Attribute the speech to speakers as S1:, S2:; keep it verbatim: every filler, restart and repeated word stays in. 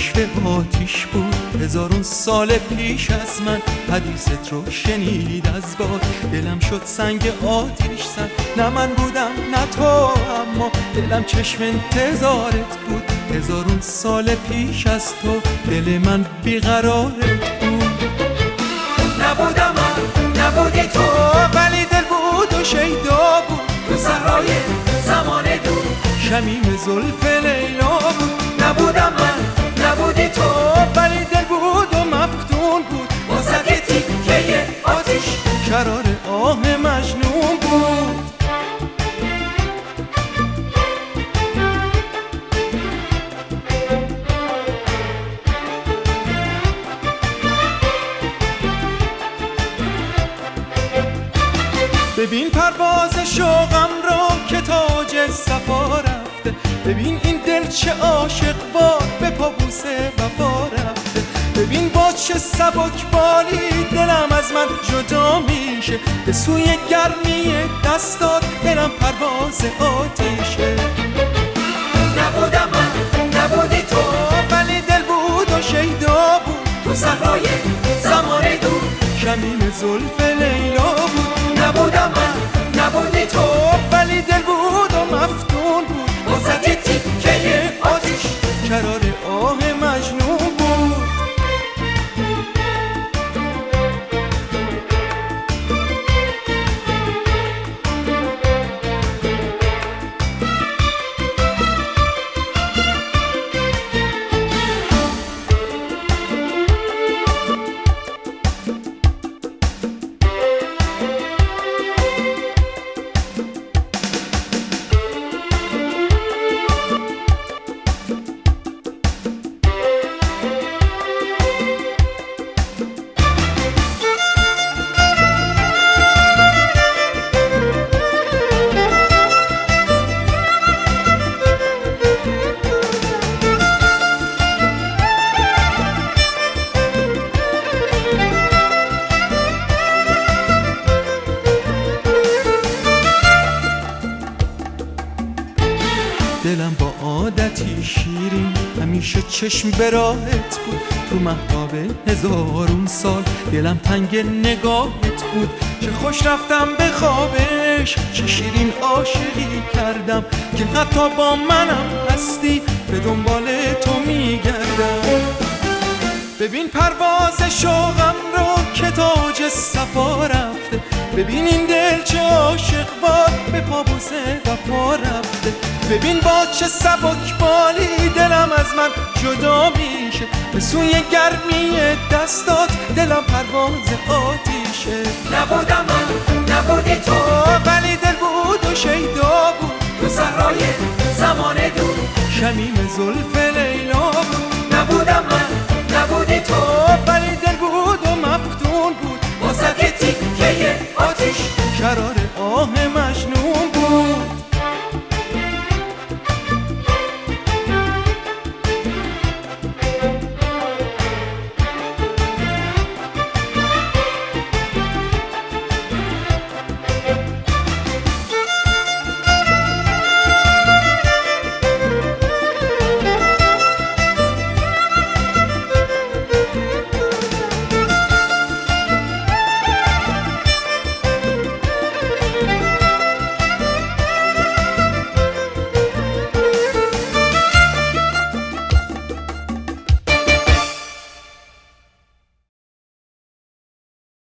S1: رشوه آتیش بود، هزارون سال پیش از من حدیثت رو شنید از باد. دلم شد سنگ آتیش زد، نه من بودم نه تو، اما دلم چشم انتظارت بود. هزارون سال پیش از تو دل من بیقرارت بود.
S2: نبودم من، نبودی تو،
S1: ولی دل بود و شیدا بود.
S2: تو صحرای زمان دور
S1: شمیم زلف لیلا بود.
S2: نبودم من، نبودی تو،
S1: ولی دل بود و مفتون بود.
S2: واسه یه تیکه آتیش
S1: شرار آه مجنون بود. ببین پرواز شوقم را که تاج صفا رفته، ببین این دل چه عاشق وار به پابوس وفا رفته. ببین با چه سبک بالی دلم از من جدا میشه، به سوی گرمی دستات دلم پرواز آتیشه.
S2: نبودم من، نبودی تو،
S1: ولی دل بود و شیدا بود.
S2: تو صحرای زمان دور
S1: شمیم زلف لیلا بود.
S2: نبودم من، نبودی تو،
S1: ولی دل بود و مفتون بود.
S2: واسه یه تیکه آتیش
S1: شرار آه مجنون بود. دلم با عادتی شیرین همیشه چشم به راهت بود. تو مهتاب هزارون سال دلم تنگ نگاهت بود. چه خوش رفتم به خوابش، چه شیرین عاشقی کردم که حتی با منم هستی به دنبال تو میگردم. ببین پرواز شوقم رو که تاج صفا رفته، ببین این دل چه عاشق وار به پابوس وفا رفته. ببین با چه سبک بالی دلم از من جدا میشه، به سوی گرمی دستات دلم پرواز آتیشه.
S2: نبودم من، نبودی تو،
S1: ولی دل بود و شیدا بود.
S2: تو صحرای زمان دور
S1: شمیم زلف لیلا